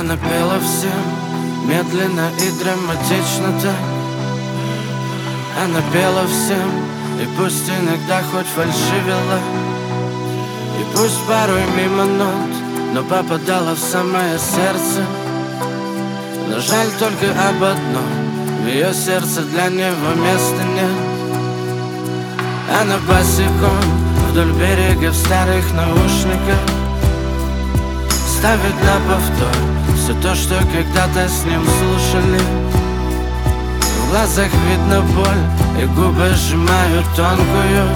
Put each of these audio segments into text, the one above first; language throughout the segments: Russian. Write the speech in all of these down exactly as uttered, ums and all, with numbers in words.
Она пела всем медленно и драматично так. Она пела всем, и пусть иногда хоть фальшивила, и пусть порой мимо нот, но попадала в самое сердце. Но жаль только об одном: в ее сердце для него места нет. Она босиком вдоль берега в старых наушниках ставит на повтор все то, что когда-то с ним слушали. В глазах видно боль, и губы сжимают тонкую.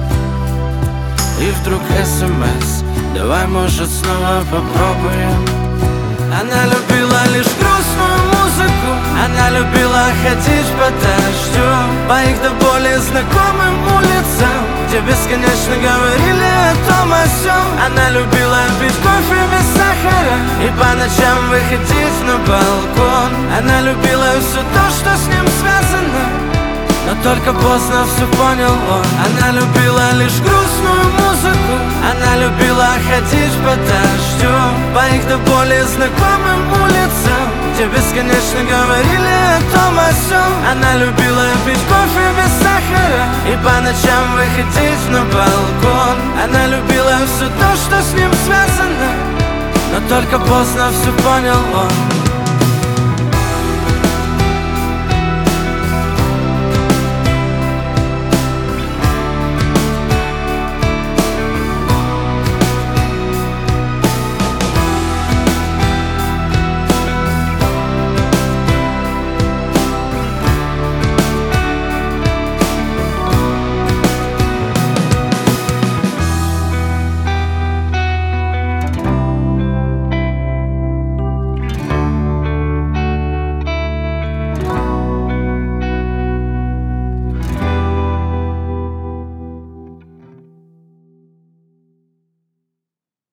И вдруг смс: давай, может, снова попробуем. Она любила лишь грустную музыку, она любила ходить по дождю, по их до боли знакомым улицам, где бесконечно говорили о том о сём. Она любила пить кофе без сахара и по ночам выходить на балкон. Она любила все то, что с ним связано, но только поздно все понял он. Она любила лишь грустную музыку, она любила ходить по дождю, по их до боли знакомым улицам, где бесконечно говорили о том о сём. Она любила пить кофе без сахара и по ночам выходить на балкон. Она любила все то, что с ним связано, но только поздно все понял он.